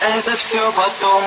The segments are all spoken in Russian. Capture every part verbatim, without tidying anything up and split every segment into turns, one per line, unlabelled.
это все потом.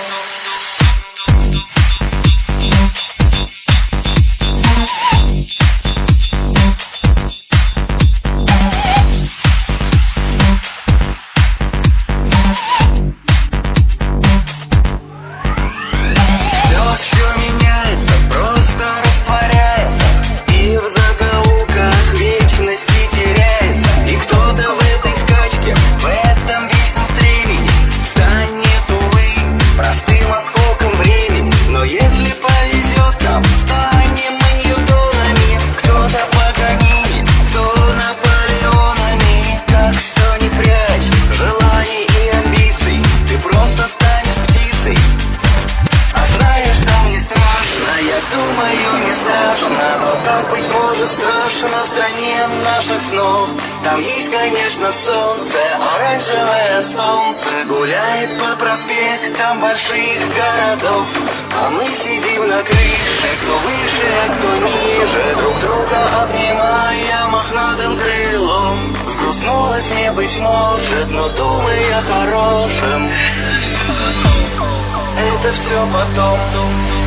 Быть может страшно в стране наших снов. Там есть, конечно, солнце, оранжевое солнце гуляет по проспектам больших городов. А мы сидим на крыше, кто выше, а кто ниже, друг друга обнимая мохнатым крылом. Сгрустнулось мне, быть может, но думай о хорошем. Это все потом.